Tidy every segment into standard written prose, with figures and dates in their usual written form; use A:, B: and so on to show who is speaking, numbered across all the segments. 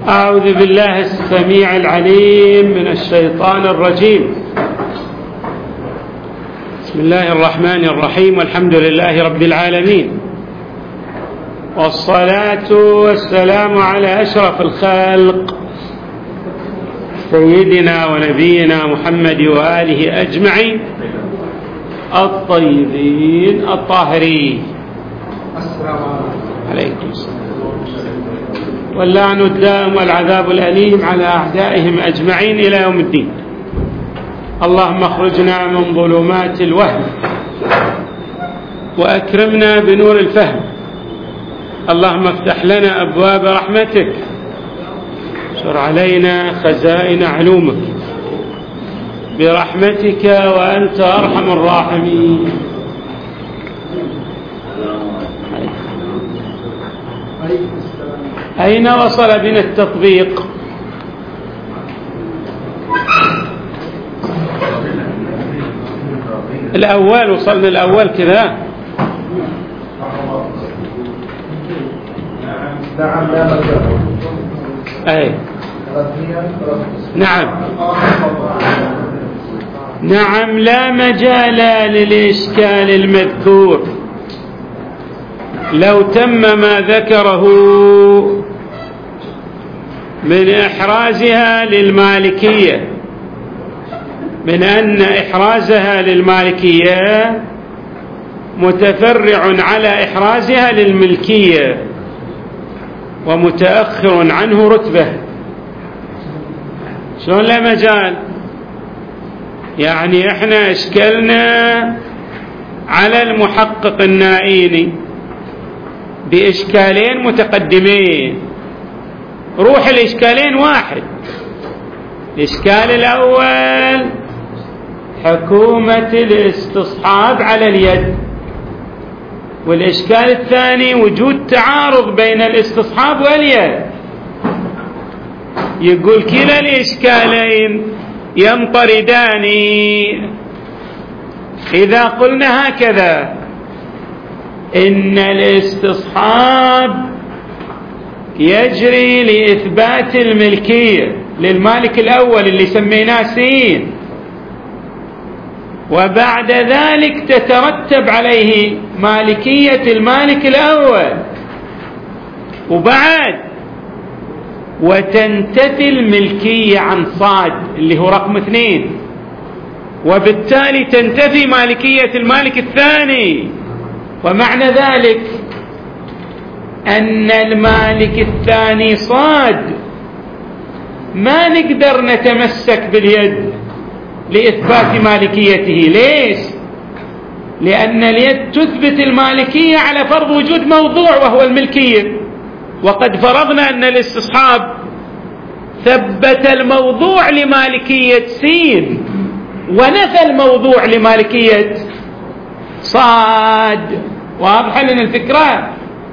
A: أعوذ بالله السميع العليم من الشيطان الرجيم. بسم الله الرحمن الرحيم، والحمد لله رب العالمين، والصلاة والسلام على أشرف الخلق سيدنا ونبينا محمد وآله أجمعين الطيبين الطاهرين. السلام عليكم السلام. واللعن الدائم والعذاب الأليم على أعدائهم أجمعين إلى يوم الدين. اللهم اخرجنا من ظلمات الوهم وأكرمنا بنور الفهم. اللهم افتح لنا أبواب رحمتك، انشر علينا خزائن علومك برحمتك وأنت أرحم الراحمين. أين وصل بنا التطبيق؟ الأول وصلنا الأول كذا.
B: نعم لا مجال.
A: أي نعم لا مجال للإشكال المذكور لو تم ما ذكره من إحرازها للمالكية، من أن إحرازها للمالكية متفرع على إحرازها للملكية ومتأخر عنه رتبة. شلون لا مجال؟ يعني احنا اشكلنا على المحقق النائيني بإشكالين متقدمين، روح الإشكالين واحد. الإشكال الأول حكومة الاستصحاب على اليد، والإشكال الثاني وجود تعارض بين الاستصحاب واليد. يقول كلا الإشكالين ينطردان إذا قلنا هكذا: إن الاستصحاب يجري لإثبات الملكية للمالك الأول اللي سميناه سين، وبعد ذلك تترتب عليه مالكية المالك الأول، وبعد وتنتفي الملكية عن صاد اللي هو رقم 2، وبالتالي تنتفي مالكية المالك الثاني. ومعنى ذلك أن المالك الثاني صاد ما نقدر نتمسك باليد لإثبات مالكيته. ليش؟ لأن اليد تثبت المالكية على فرض وجود موضوع وهو الملكية، وقد فرضنا أن الاستصحاب ثبت الموضوع لمالكية سين ونفى الموضوع لمالكية صاد. واضحة لنا الفكرة؟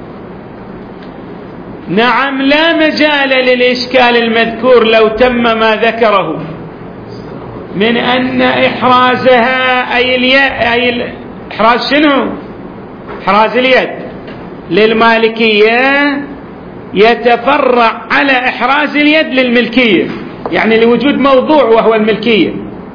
A: نعم لا مجال للإشكال المذكور لو تم ما ذكره من أن إحرازها أي إحراز شنو؟ إحراز اليد للمالكية يتفرع على إحراز اليد للملكية، يعني لوجود موضوع وهو الملكية،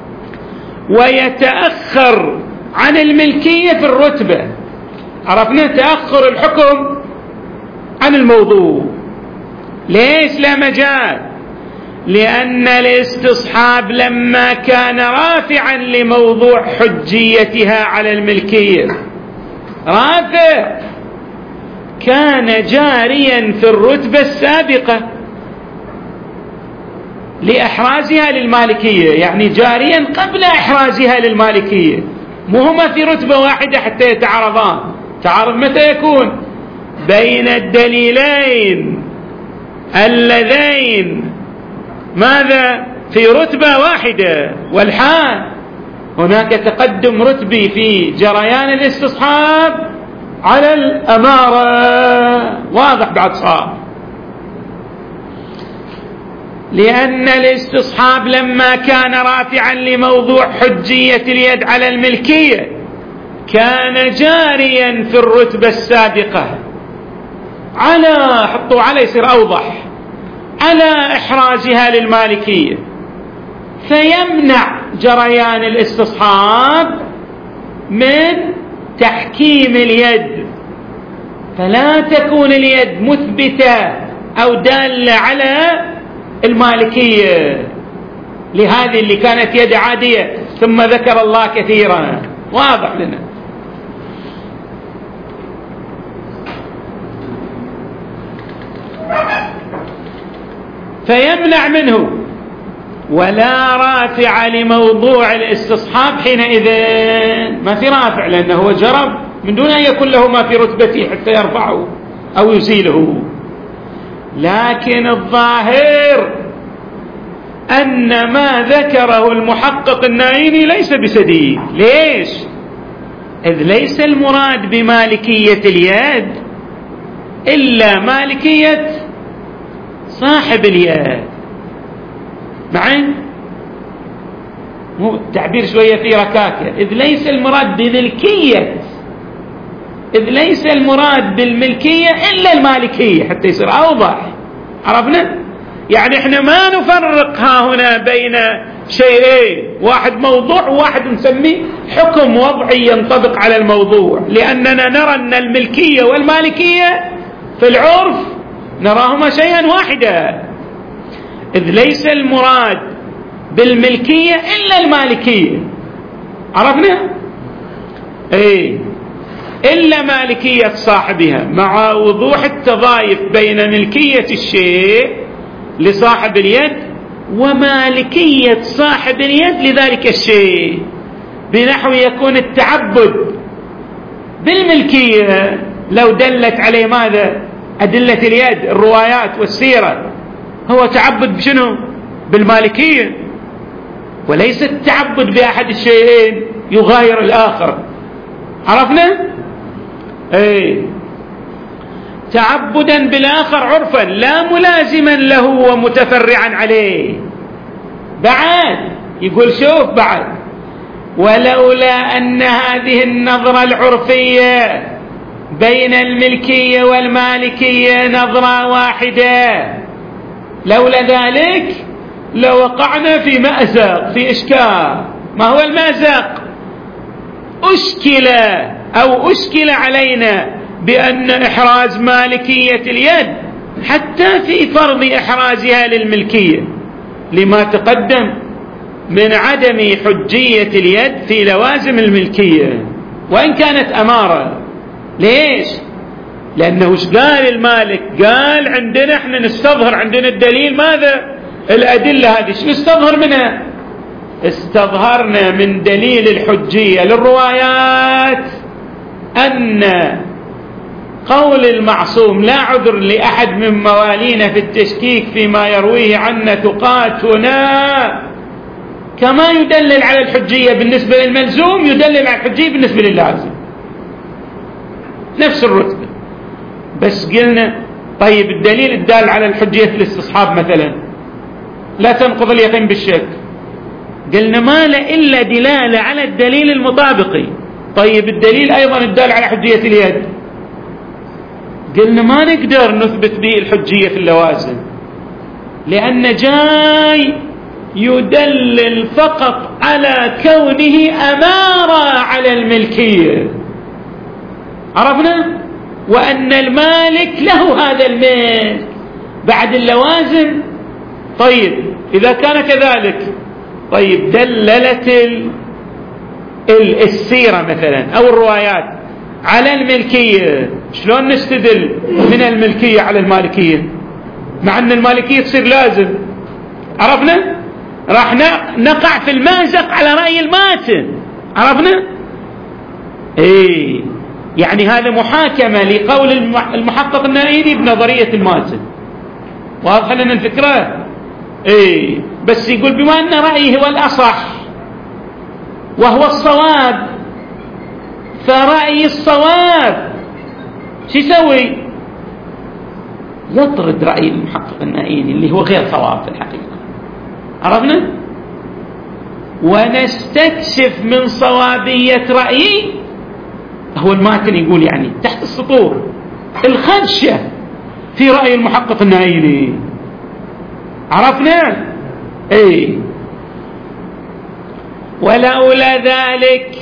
A: ويتأخر عن الملكية في الرتبة. عرفنا تأخر الحكم عن الموضوع. ليش لا مجال؟ لأن الاستصحاب لما كان رافعا لموضوع حجيتها على الملكية، رافع، كان جاريا في الرتبة السابقة لإحرازها للمالكية، يعني جاريا قبل إحرازها للمالكية، مو هما في رتبة واحدة حتى يتعارضان. تعارض متى يكون؟ بين الدليلين اللذين ماذا في رتبة واحدة، والحال هناك تقدم رتبي في جريان الاستصحاب على الأمارة. واضح بعد صار؟ لأن الاستصحاب لما كان رافعا لموضوع حجية اليد على الملكية كان جاريا في الرتبة السابقة على، حطوا على يصير أوضح، على إحرازها للمالكية، فيمنع جريان الاستصحاب من تحكيم اليد، فلا تكون اليد مثبتة أو دالة على المالكية لهذه اللي كانت يد عادية ثم ذكر الله كثيرا. واضح لنا. فيمنع منه، ولا رافع لموضوع الاستصحاب حينئذ، ما في رافع لأنه هو جرب من دون أن يكون له ما في رتبته حتى يرفعه أو يزيله. لكن الظاهر أن ما ذكره المحقق النائيني ليس بسديد. ليش؟ إذ ليس المراد بمالكية اليد إلا مالكية صاحب اليد. معي؟ مو تعبير شوية فيه ركاكة. إذ ليس المراد بملكية، إذ ليس المراد بالملكية إلا المالكية، حتى يصير أوضح. عرفنا؟ يعني إحنا ما نفرق ها هنا بين شيئين، واحد موضوع وواحد نسميه حكم وضعي ينطبق على الموضوع، لأننا نرى أن الملكية والمالكية في العرف نراهما شيئا واحدا. إذ ليس المراد بالملكية إلا المالكية. عرفنا؟ إيه، إلا مالكية صاحبها، مع وضوح التضايف بين ملكية الشيء لصاحب اليد ومالكية صاحب اليد لذلك الشيء، بنحو يكون التعبد بالملكية لو دلت عليه ماذا؟ أدلة اليد، الروايات والسيرة، هو تعبد بشنو؟ بالمالكية، وليس التعبد بأحد الشيئين يغاير الآخر. عرفنا؟ ايه، تعبدا بالآخر عرفا لا ملازما له ومتفرعا عليه. بعد يقول شوف بعد، ولولا أن هذه النظرة العرفية بين الملكية والمالكية نظرة واحدة، لولا ذلك لوقعنا في مأزق، في إشكال. ما هو المأزق؟ أشكل علينا بأن إحراز مالكية اليد حتى في فرض إحرازها للملكية لما تقدم من عدم حجية اليد في لوازم الملكية وإن كانت أمارة. ليش؟ لأنه قال المالك؟ قال عندنا احنا نستظهر، عندنا الدليل ماذا؟ الأدلة هذه. شو نستظهر منها؟ استظهرنا من دليل الحجية للروايات أن قول المعصوم لا عذر لأحد من موالينا في التشكيك فيما يرويه عنا تقاتنا، كما يدلل على الحجية بالنسبة للملزوم يدلل على الحجية بالنسبة للازم، نفس الرتبة. بس قلنا طيب الدليل الدال على الحجية في الاستصحاب مثلا لا تنقض اليقين بالشك، قلنا ما لا إلا دلالة على الدليل المطابقي. طيب الدليل أيضا الدال على حجية اليد، قلنا ما نقدر نثبت به الحجية في اللوازم، لأن جاي يدلل فقط على كونه أمارة على الملكية. عرفنا؟ وأن المالك له هذا الملك بعد اللوازم. طيب إذا كان كذلك، طيب دللت السيرة مثلا أو الروايات على الملكية، شلون نستدل من الملكية على المالكية مع أن المالكية تصير لازم؟ عرفنا؟ راح نقع في المأزق على رأي الماتن. عرفنا؟ ايه، يعني هذا محاكمة لقول المحقق النائيني بنظرية الماتن. واضح لنا الفكرة؟ ايه، بس يقول بما أن رأيه هو الأصح وهو الصواب، فرأي الصواب شو يسوي؟ يطرد رأي المحقق النائيني اللي هو غير صواب في الحقيقة. عرفنا؟ ونستكشف من صوابية رأيي، هو الماتن يقول يعني تحت السطور الخدشة في رأي المحقق النائيني. عرفنا؟ اي. ولولا ذلك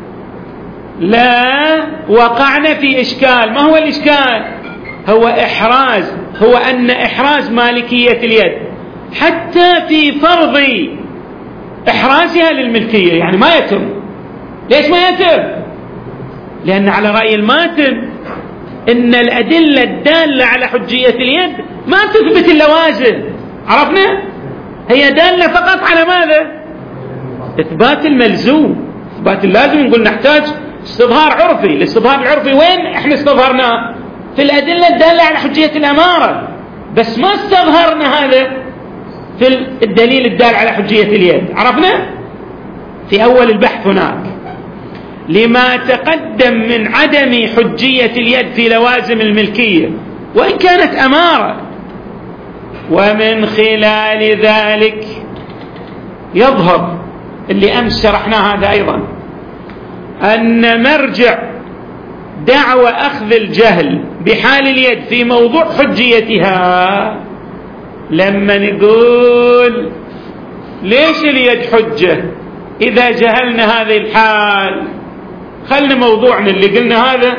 A: لا وقعنا في إشكال. ما هو الإشكال؟ هو أن إحراز مالكية اليد حتى في فرض إحرازها للملكية يعني ما يتم. ليش ما يتم؟ لأن على رأي الماتن إن الأدلة الدالة على حجية اليد ما تثبت اللوازم. عرفنا؟ هي دالة فقط على ماذا؟ إثبات الملزوم، إثبات اللازم. نقول نحتاج استظهار عرفي. الاستظهار العرفي وين احنا استظهرناه؟ في الأدلة الدالة على حجية الأمارة، بس ما استظهرنا هذا في الدليل الدال على حجية اليد. عرفنا؟ في أول البحث هناك لما تقدم من عدم حجية اليد في لوازم الملكية وإن كانت أمارة. ومن خلال ذلك يظهر اللي أمس شرحناه هذا أيضا أن مرجع دعوى أخذ الجهل بحال اليد في موضوع حجيتها لما نقول ليش اليد حجة إذا جهلنا هذه الحال. خلنا موضوعنا اللي قلنا هذا.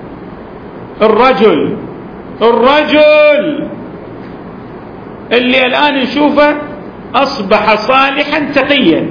A: الرجل اللي الآن نشوفه أصبح صالحا تقيا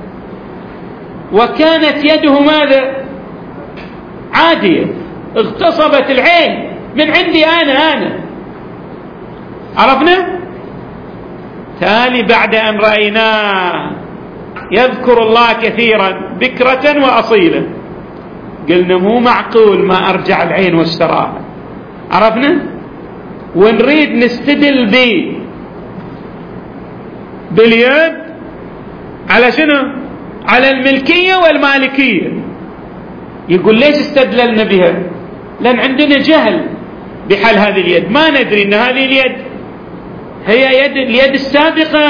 A: وكانت يده ماذا؟ عادية، اغتصبت العين من عندي أنا. عرفنا؟ تالي بعد أن رأيناه يذكر الله كثيرا بكرة وأصيلا قلنا مو معقول ما أرجع العين واشتراها. عرفنا؟ ونريد نستدل باليد على شنو؟ على الملكية والمالكية. يقول ليش استدللنا بها؟ لأن عندنا جهل بحال هذه اليد، ما ندري أن هذه اليد هي اليد السابقة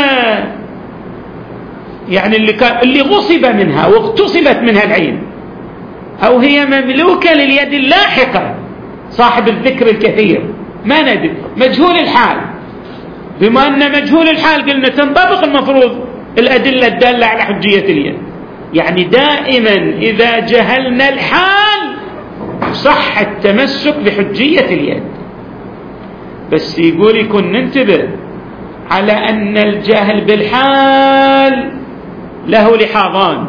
A: يعني اللي غصب منها واغتصبت منها العين، أو هي مملوكة لليد اللاحقة صاحب الذكر الكثير. ما ندري، مجهول الحال. بما أن مجهول الحال قلنا تنطبق المفروض الأدلة الدالة على حجية اليد. يعني دائما إذا جهلنا الحال صح التمسك بحجية اليد. بس يقول يكون ننتبه على أن الجهل بالحال له لحاظان.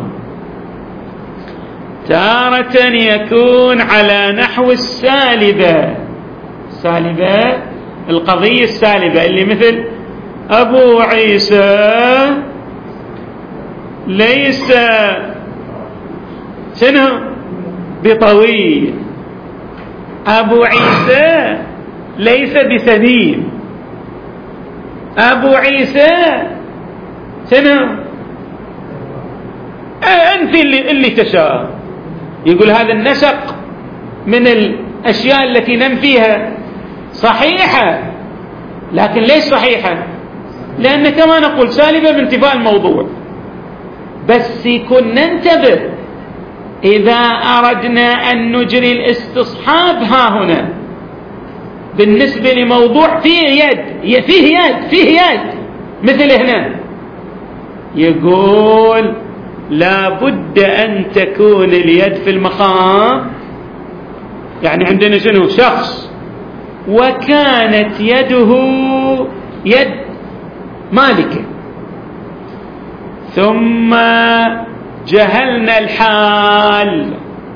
A: تارة يكون على نحو السالبة، القضية السالبة اللي مثل أبو عيسى ليس شنو بطويل، أبو عيسى ليس بسمين، أبو عيسى شنو أنت اللي تشاء. يقول هذا النسق من الأشياء التي ننفيها صحيحة، لكن ليش صحيحة؟ لأن كما نقول سالبة بانتفاء الموضوع. بس يكون ننتبه إذا أردنا أن نجري الاستصحاب ها هنا بالنسبة لموضوع فيه يد مثل هنا يقول لا بد أن تكون اليد في المقام. يعني عندنا شنو؟ شخص وكانت يده يد مالكة، ثم جهلنا الحال.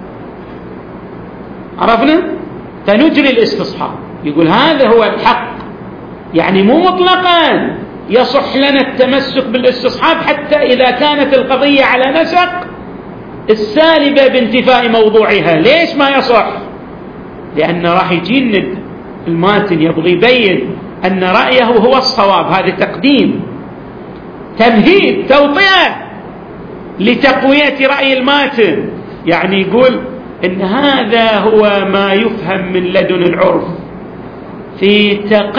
A: عرفنا؟ فنجري الاستصحاب. يقول هذا هو الحق، يعني مو مطلقا يصح لنا التمسك بالاستصحاب حتى إذا كانت القضية على نسق السالبة بانتفاء موضوعها. ليش ما يصح؟ لأن راح يجينا الماتن يبغي يبين أن رأيه هو الصواب. هذا تقديم، تمهيد، توطئة لتقوية رأي الماتن. يعني يقول إن هذا هو ما يفهم من لدن العرف في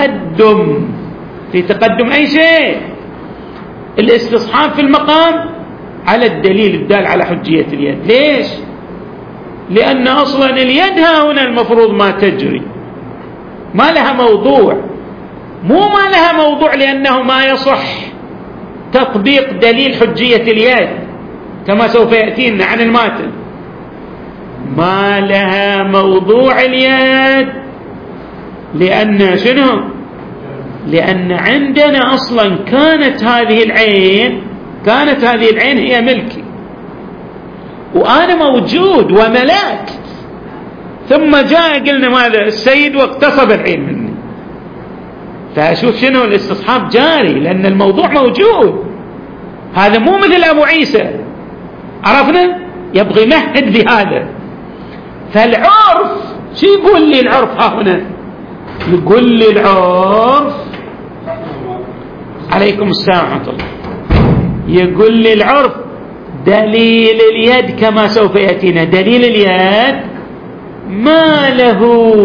A: تقدم أي شيء، الاستصحاب في المقام على الدليل الدال على حجية اليد. ليش؟ لأن أصلا اليد ها هنا المفروض ما تجري، ما لها موضوع، مو ما لها موضوع لأنه ما يصح تطبيق دليل حجية اليد كما سوف يأتينا عن الماتن، ما لها موضوع اليد لأن شنو؟ لأن عندنا أصلا كانت هذه العين هي ملكي وأنا موجود وملكت، ثم جاء قلنا ماذا؟ السيد واغتصب العين مني. فأشوف شنو الاستصحاب جاري لأن الموضوع موجود. هذا مو مثل أبو عيسى، عرفنا؟ يبغي يمهد بهذا. فالعرف شو يقول لي العرف ها هنا؟ يقول لي العرف، عليكم السلام ورحمة الله، يقول لي العرف دليل اليد كما سوف يأتينا، دليل اليد ما له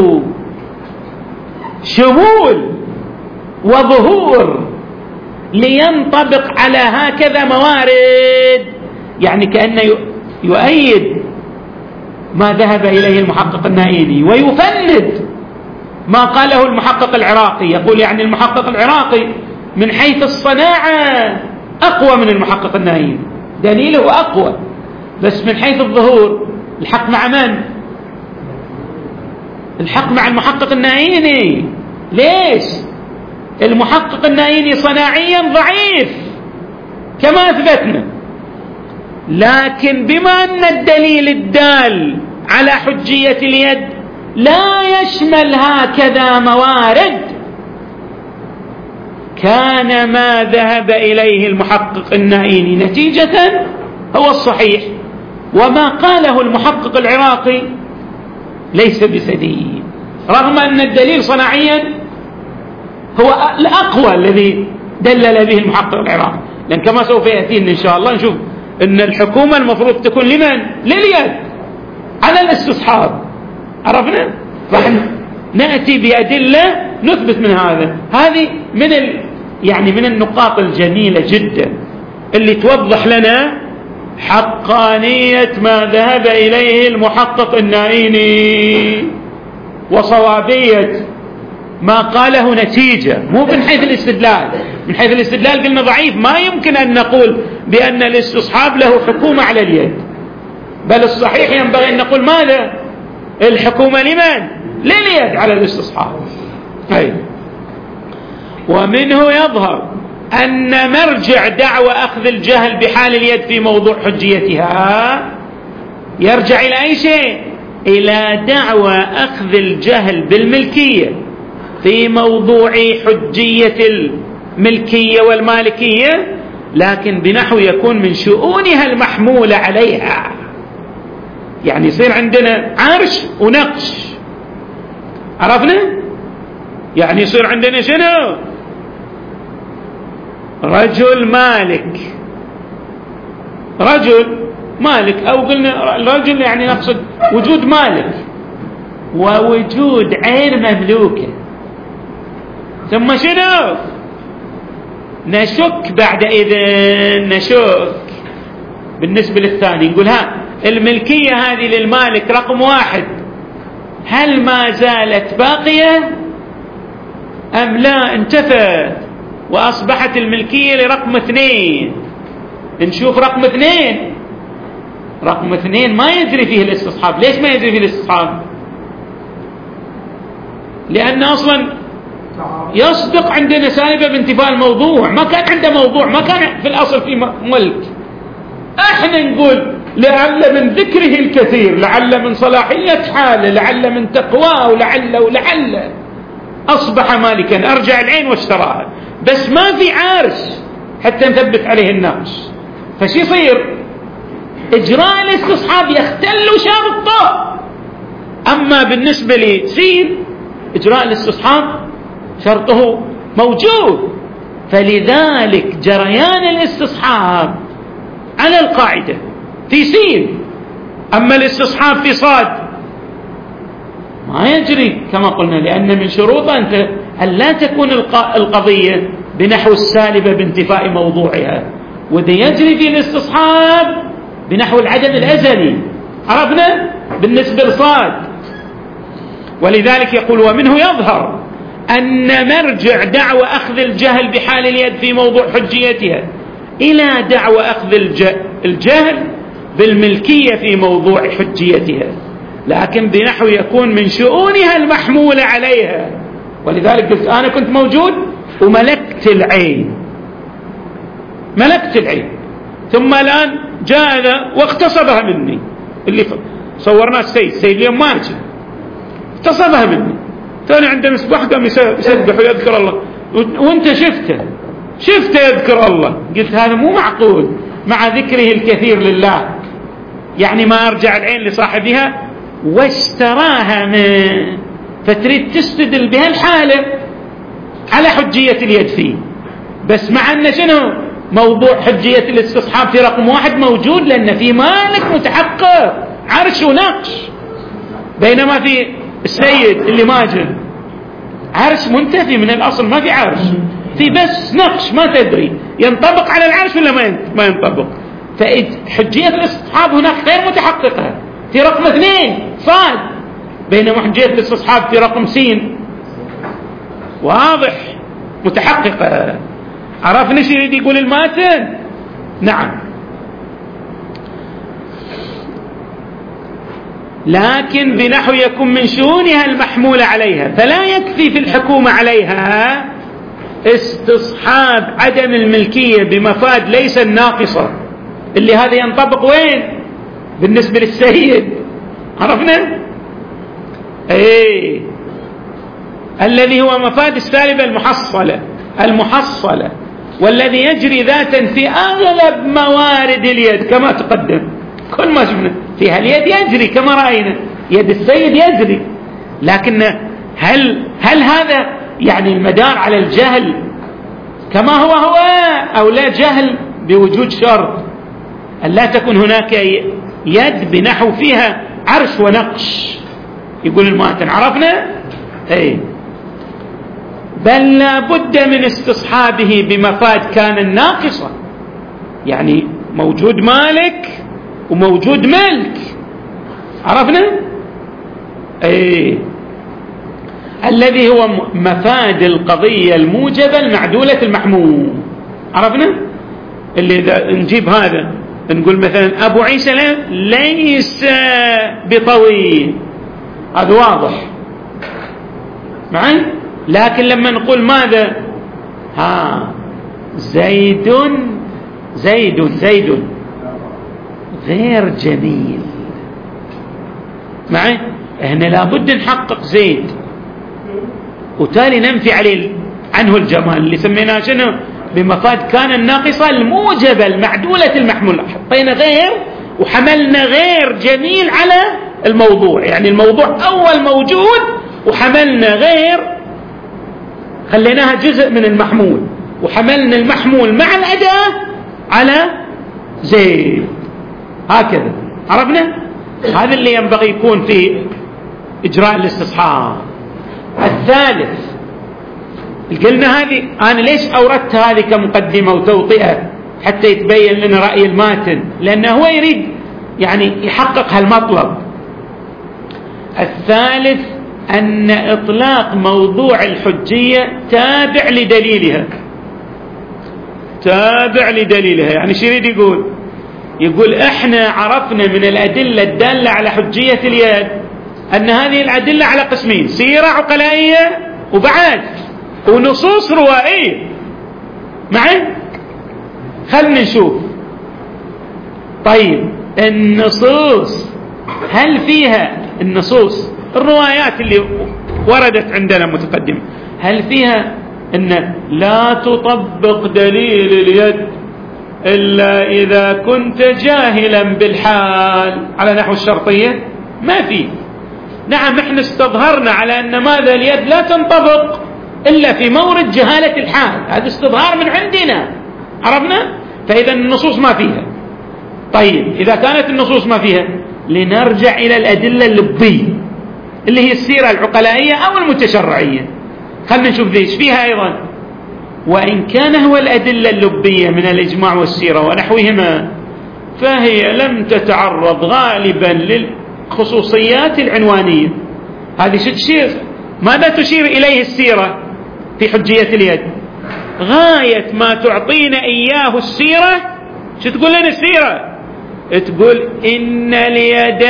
A: شمول وظهور لينطبق على هكذا موارد، يعني كأنه يؤيد ما ذهب إليه المحقق النائيني ويفند ما قاله المحقق العراقي. يقول يعني المحقق العراقي من حيث الصناعة أقوى من المحقق النائيني، دليله أقوى، بس من حيث الظهور الحق مع من؟ الحق مع المحقق النائيني. ليش؟ المحقق النائيني صناعيا ضعيف كما أثبتنا، لكن بما أن الدليل الدال على حجية اليد لا يشمل هكذا موارد، كان ما ذهب إليه المحقق النائيني نتيجة هو الصحيح، وما قاله المحقق العراقي ليس بسديد، رغم أن الدليل صناعيا هو الأقوى الذي دلل به المحقق العراقي. لأن كما سوف يأتينا إن شاء الله نشوف أن الحكومة المفروض تكون لمن؟ لليد على الاستصحاب، عرفنا؟ راح نأتي بأدلة نثبت من هذا. هذه من النقاط الجميلة جدا اللي توضح لنا حقانية ما ذهب إليه المحقق النائيني وصوابية ما قاله نتيجة، مو من حيث الاستدلال. من حيث الاستدلال قلنا ضعيف، ما يمكن أن نقول بأن الاستصحاب له حكومة على اليد، بل الصحيح ينبغي أن نقول ماذا؟ الحكومة لمن؟ لليد على الاستصحاب. ومنه يظهر أن مرجع دعوى أخذ الجهل بحال اليد في موضوع حجيتها يرجع إلى أي شيء؟ إلى دعوى أخذ الجهل بالملكية في موضوع حجية الملكية والمالكية، لكن بنحو يكون من شؤونها المحمولة عليها. يعني يصير عندنا عرش ونقش، عرفنا؟ يعني يصير عندنا شنو؟ رجل مالك أو قلنا رجل، يعني نقصد وجود مالك ووجود عين مملوكة، ثم شنو؟ نشك بعد إذن، نشك بالنسبة للثاني، نقول الملكية هذه للمالك رقم 1 هل ما زالت باقية أم لا انتفت وأصبحت الملكية لرقم 2؟ نشوف رقم 2 ما يجري فيه الاستصحاب. ليش ما يجري فيه الاستصحاب؟ لأن أصلا يصدق عندنا سالبة بانتفاء الموضوع، ما كان عنده موضوع، ما كان في الأصل في ملك. احنا نقول لعل من ذكره الكثير، لعل من صلاحية حاله، لعل من تقواه، ولعل أصبح مالكا، أرجع العين واشتراها، بس ما في عارش حتى نثبت عليه النقش. فشي يصير؟ إجراء الاستصحاب يختل شرطه. أما بالنسبة لسين إجراء الاستصحاب شرطه موجود، فلذلك جريان الاستصحاب على القاعدة في سين، أما الاستصحاب في صاد ما يجري كما قلنا، لأن من شروطه أن لا تكون القضية بنحو السالبة بانتفاء موضوعها، وإذا يجري في الاستصحاب بنحو العدم الأزلي، عرفنا بالنسبة لصاد. ولذلك يقول ومنه يظهر أن مرجع دعوى أخذ الجهل بحال اليد في موضوع حجيتها إلى دعوى أخذ الجهل بالملكية في موضوع حجيتها، لكن بنحو يكون من شؤونها المحمولة عليها. ولذلك قلت أنا كنت موجود وملكت العين، ملكت العين، ثم الآن جاء هذا واغتصبها مني، اللي صورناه السيد اليوم ماجد اغتصبها مني، ثاني عنده مسبح قام يسبح ويذكر الله، وانت شفته يذكر الله. قلت هذا مو معقول مع ذكره الكثير لله، يعني ما أرجع العين لصاحبها واشتراها من، فتريد تستدل بها الحالة على حجية اليد فيه، بس مع أن شنو موضوع حجية الاستصحاب في رقم 1 موجود، لأن في مالك متحقق عرش ونقش، بينما في السيد اللي ماجد عرش منتفي من الأصل، ما في عرش، في بس نقش ما تدري ينطبق على العرش ولا ما ينطبق. فحجية الاستصحاب هناك غير متحققة في رقم 2 صاد، بينما حجية الاستصحاب في رقم س واضح متحققة. عرفنا ايش يريد يقول الماتن؟ نعم. لكن بنحو يكون من شؤونها المحمولة عليها، فلا يكفي في الحكومة عليها استصحاب عدم الملكية بمفاد ليس الناقصة، اللي هذا ينطبق وين؟ بالنسبة للسيد، عرفنا؟ ايه الذي هو مفاد السالبة المحصلة والذي يجري ذاتا في أغلب موارد اليد كما تقدم. كل ما شفنا فيها اليد يجري كما رأينا، يد السيد يجري، لكن هل هذا يعني المدار على الجهل كما هو أو لا جهل بوجود شرط أن لا تكون هناك يد بنحو فيها عرش ونقش؟ يقول الماتن عرفنا؟ ايه بل لا بد من استصحابه بمفاد كان الناقصة، يعني موجود مالك وموجود ملك، عرفنا؟ ايه الذي هو مفاد القضية الموجبة المعدولة المحمول، عرفنا؟ اللي إذا نجيب هذا نقول مثلا أبو عيسى ليس بطويل، هذا واضح معي، لكن لما نقول ماذا زيد غير جميل معي، هنا لابد نحقق زيد وتالي ننفي عنه الجمال اللي سميناه شنو بمفاد كان الناقصة الموجبة المعدولة المحمولة. حطينا غير وحملنا غير جميل على الموضوع، يعني الموضوع أول موجود وحملنا غير، خليناها جزء من المحمول وحملنا المحمول مع الأداة على زيد، هكذا عرفنا؟ هذا اللي ينبغي يكون في إجراء الاستصحاب. الثالث قلنا هذه أنا ليش أوردت هذه كمقدمة وتوطئة حتى يتبين لنا رأي الماتن، لأنه هو يريد يعني يحقق هالمطلب. الثالث أن إطلاق موضوع الحجية تابع لدليلها. يعني شو يريد يقول إحنا عرفنا من الأدلة الدالة على حجية اليد أن هذه الأدلة على قسمين: سيرة عقلائية وبعد ونصوص روائية. معي؟ خلنا نشوف. طيب النصوص هل فيها النصوص الروايات اللي وردت عندنا متقدمة هل فيها أن لا تطبق دليل اليد إلا إذا كنت جاهلا بالحال على نحو الشرطية؟ ما في. نعم احنا استظهرنا على أن ماذا اليد لا تنطبق إلا في مورد جهالة الحال، هذا استظهار من عندنا، عرفنا؟ فإذا النصوص ما فيها. طيب إذا كانت النصوص ما فيها لنرجع إلى الأدلة اللبية اللي هي السيرة العقلائية أو المتشرعية. خلنا نشوف ذيش فيها أيضا. وإن كان هو الأدلة اللبية من الإجماع والسيرة ونحوهما فهي لم تتعرض غالبا للخصوصيات العنوانية. هذه شيء ماذا تشير إليه السيرة في حجية اليد؟ غاية ما تعطينا إياه السيرة شو تقول لنا السيرة؟ تقول إن اليد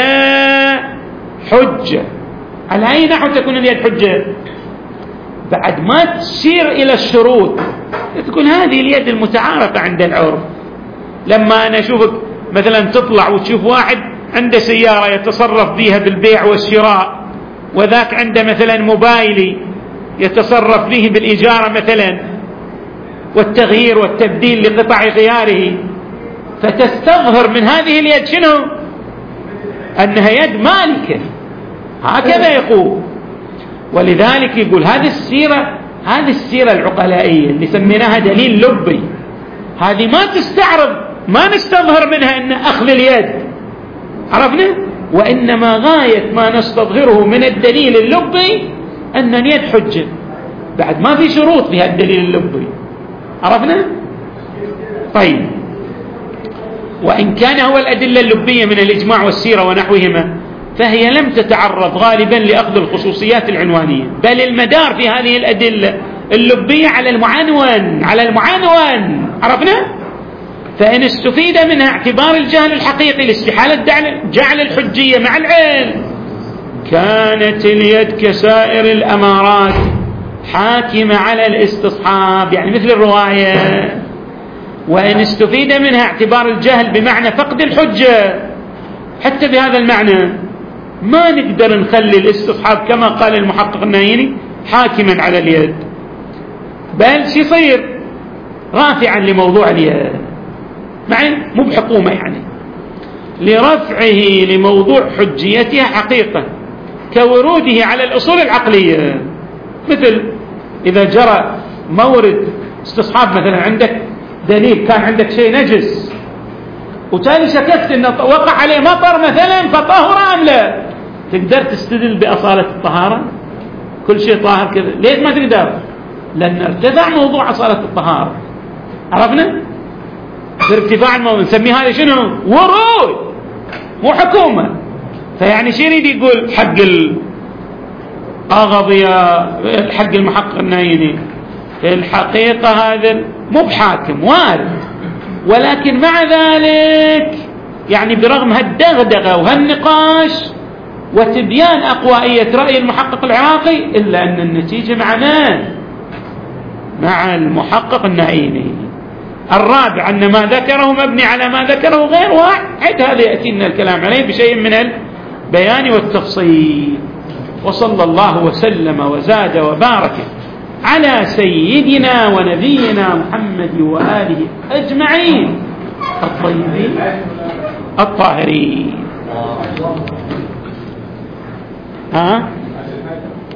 A: حجة. على أي نحو تكون اليد حجة؟ بعد ما تشير إلى الشروط تقول هذه اليد المتعارفة عند العرف. لما أنا أشوفك مثلا تطلع وتشوف واحد عنده سيارة يتصرف بها بالبيع والشراء، وذاك عنده مثلا موبايلي يتصرف به بالإجارة مثلا والتغيير والتبديل لقطع غياره، فتستظهر من هذه اليد شنو؟ أنها يد مالكة، هكذا يقول. ولذلك يقول هذه السيرة العقلائية اللي سميناها دليل لبي، هذه ما تستعرض، ما نستظهر منها أن أخذ اليد، عرفنا؟ وإنما غاية ما نستظهره من الدليل اللبي أن اليد حجة، بعد ما في شروط في هذا الدليل اللبي، عرفنا؟ طيب، وإن كان هو الأدلة اللبية من الإجماع والسيرة ونحوهما فهي لم تتعرض غالبا لأخذ الخصوصيات العنوانية، بل المدار في هذه الأدلة اللبية على المعنون، عرفنا؟ فإن استفيد منها اعتبار الجهل الحقيقي لاستحالة جعل الحجية مع العلم كانت اليد كسائر الأمارات حاكمة على الاستصحاب، يعني مثل الرواية. وإن استفيد منها اعتبار الجهل بمعنى فقد الحجة، حتى بهذا المعنى ما نقدر نخلي الاستصحاب كما قال المحقق النايني حاكما على اليد، بل يصير رافعا لموضوع اليد، مو بحكومة يعني، لرفعه لموضوع حجيتها حقيقة كوروده على الأصول العقلية. مثل إذا جرى مورد استصحاب، مثلا عندك دليل كان عندك شيء نجس وتالي شككت أنه وقع عليه مطر مثلا فطهر أم لا، تقدر تستدل بأصالة الطهارة؟ كل شيء طاهر كذا، ليش ما تقدر؟ لأن ارتفع موضوع أصالة الطهارة، عرفنا؟ ارتفاع الموضوع نسميه هذا شنو؟ ورود، مو حكومة. فيعني شو يريد يقول حق حق المحقق النايني؟ في الحقيقة هذا مو بحاكم، وارد، ولكن مع ذلك يعني برغم هالدغدغة وهالنقاش وتبيان أقوائية رأي المحقق العراقي، إلا أن النتيجة مع المحقق النايني. الرابع أن ما ذكره مبني على ما ذكره غير واحد، هذا يأتينا الكلام عليه بشيء من البيان والتفصيل. وصلى الله وسلم وزاد وبارك على سيدنا ونبينا محمد وآله أجمعين الطيبين الطاهرين.